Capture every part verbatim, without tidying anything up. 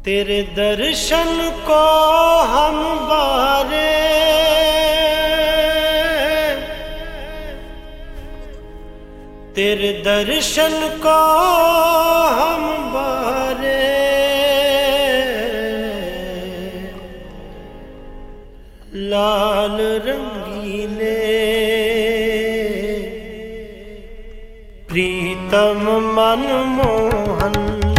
तेरे दर्शन को हम बारे, तेरे दर्शन को हम बारे, लाल रंगीले प्रीतम मनमोहन।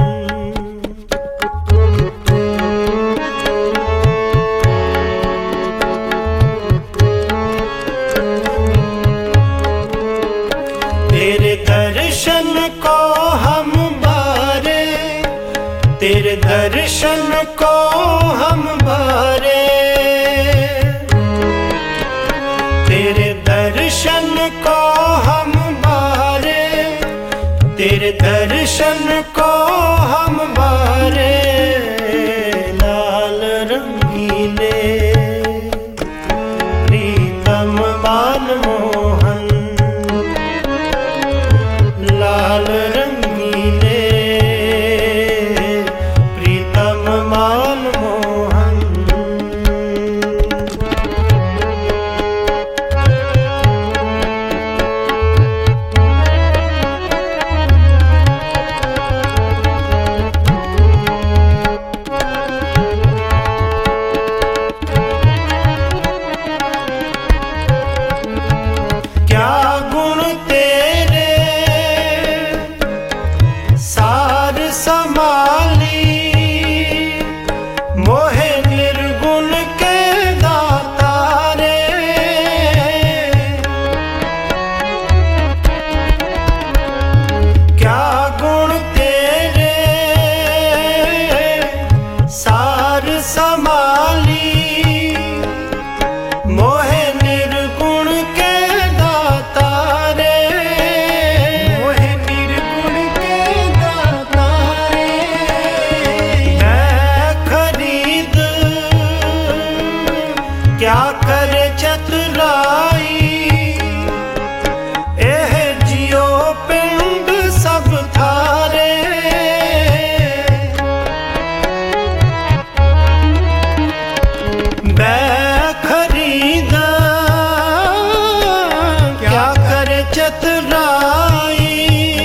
तेरे दर्शन को हम बारे, तेरे दर्शन को हम बारे, तेरे दर्शन को हम बारे, तेरे दर्शन को हम बारे, लाल रंगीले प्रीतम मनमोहन, लाल रंगीले प्रीतम मनमोहन। क्या गुण तेरे सार समाली, मोहे निर्गुण के दाता रे। क्या गुण तेरे सार समाली, मोहे निर्गुण के दाता रे, मोहे निर्गुण के दाता रे। मैं खरीद क्या कर चतुराई, एह जियो पिंड सब थारे। मैं खरीदा क्या कर चतुराई,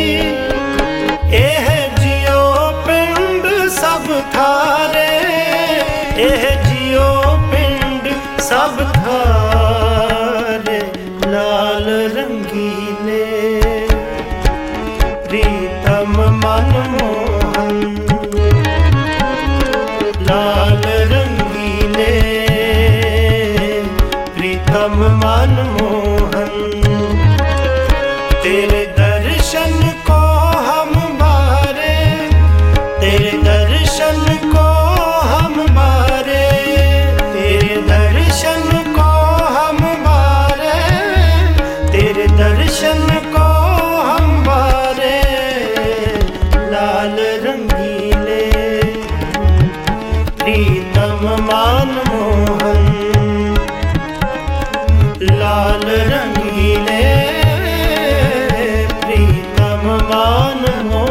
एह जियो पिंड सब थारे, एह जियो पिंड सब थारे, लाल रंगीले प्रीतम मनमोहन, लाल रंगीले प्रीतम मनमोहन। तेरे दर्शन को हम बारे, तेरे दर्शन को हम बारे, तेरे दर्शन को हम बारे, तेरे दर्शन को हम बारे, लाल रंगीले प्रीतम मनमोहन, लाल रंगीले प्रीतम मनमोहन।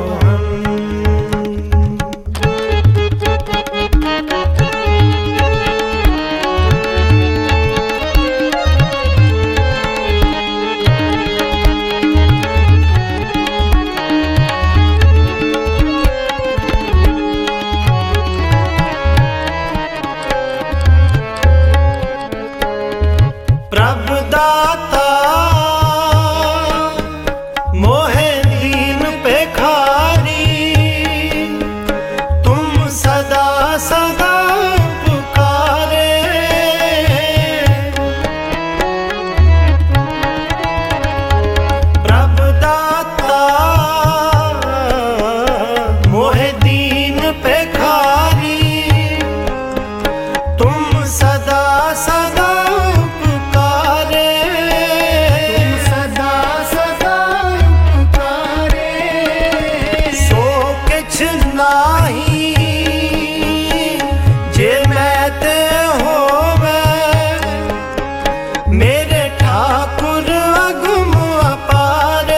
प्रभु दाता मोहे दीन पे खारी, तुम सदा सदा पुकारे। प्रभु दाता मोहे दीन पे खारी, तुम सदा सदा पुकारे, तुम सदा सदा पुकारे। सो किछ नाही जे मैं ते होवे, मेरे ठाकुर अगम अपारे।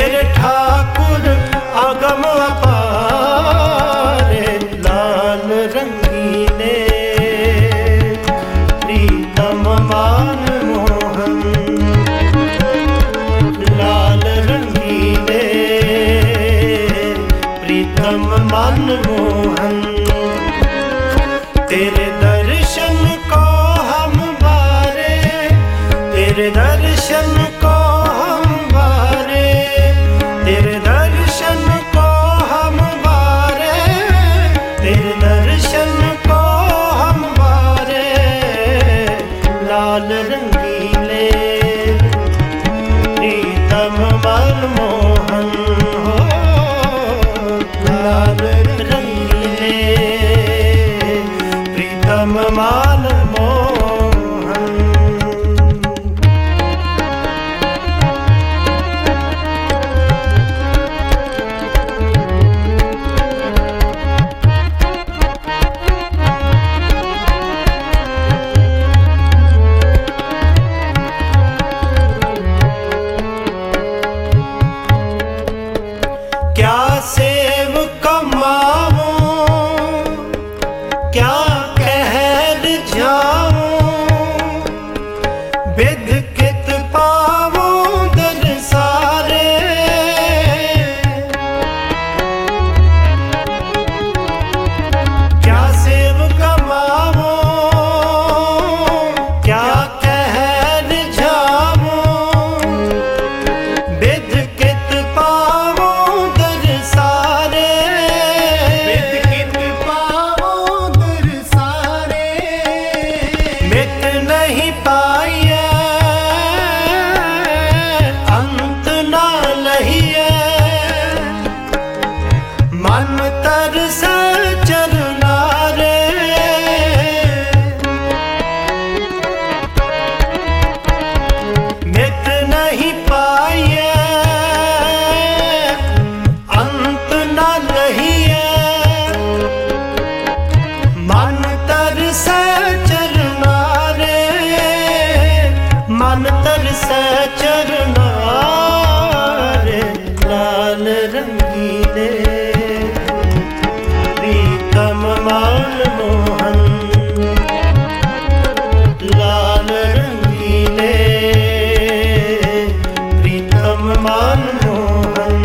तेरे ठाकुर अगम अपारे, लाल रंगीले प्रीतम मान मोहन, लाल रंगीले प्रीतम मान मोहन। तेरे दर्शन को हम बारे, तेरे दर्शन को हम बारे, तेरे दर्शन को हम बारे, तेरे दर्शन को हम बारे, लाल रंगीले प्रीतम मान मोहन हो, लाल रंगीले प्रीतम मान मोहन। क्या सेव कमाऊं, क्या कहर जाऊं, बिध कित पाऊं दर सारे। क्या सेव कमाऊं, क्या कहर जाऊं, बिध कित पाऊं दर सारे, बिध कित पावों दर सारे। मिट नहीं पाइए अंत ना लहिए, मन तरस चरना रे। मिट नहीं पाइए अंत ना लहिए, मन तरस चरना रे, मन तरस चरना रे, लाल रंगीले प्रीतम मान मोहन, लाल रंगीले प्रीतम मान मोहन।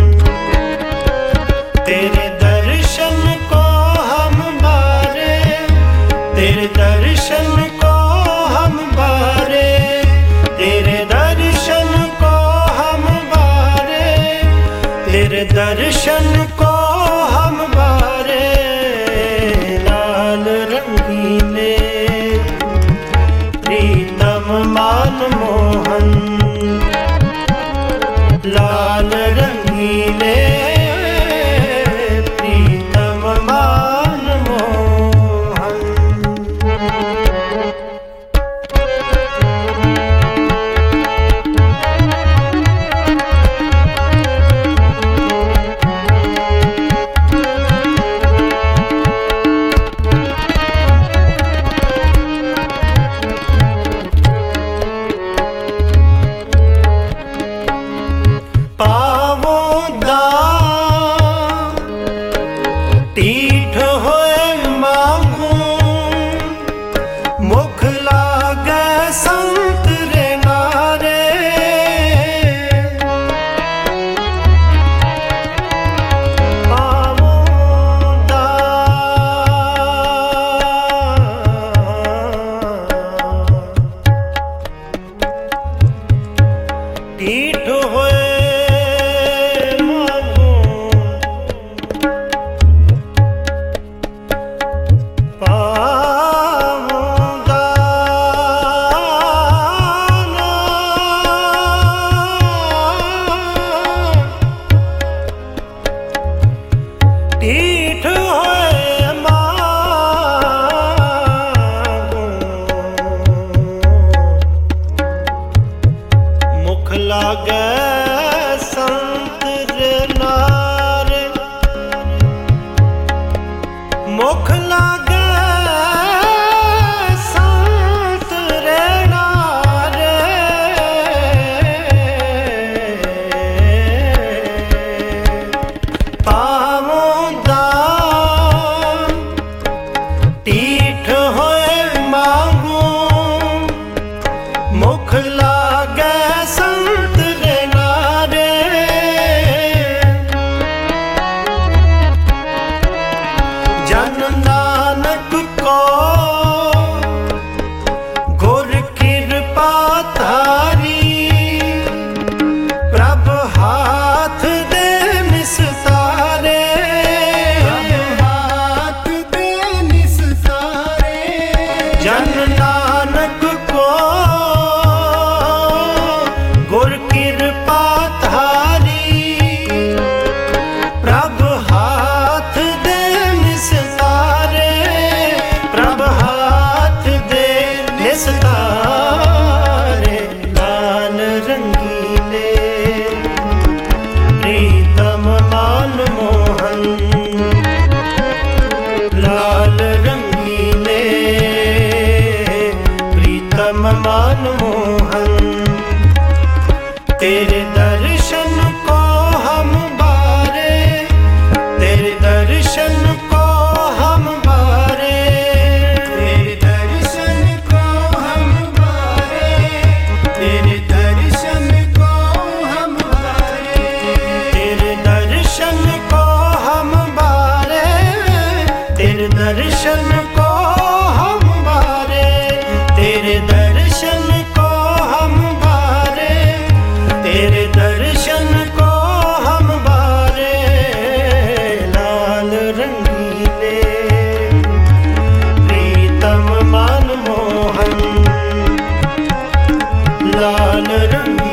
तेरे दर्शन को हम बारे, तेरे दर्शन को हम बारे, तेरे दर्शन को हम बारे, तेरे दर्शन को हम बारे, लाल रंगीले प्रीतम मान मोहन, लाल रंगीले प्रीतम मान मोहन। मनमोहन लाल रंगीले प्रीतम मनमोहन तेरे दर्शन को हम बारे तेरे दर्शन को हम बारे तेरे दर्शन को हम बारे तेरे दर्शन को हम बारे तेरे दर्शन को हम बारे तेरे दर्शन को हम बारे तेरे दर्शन को हम बारे तेरे दर्शन को हम बारे लाल रंगीले प्रीतम मनमोहन लाल रंगीले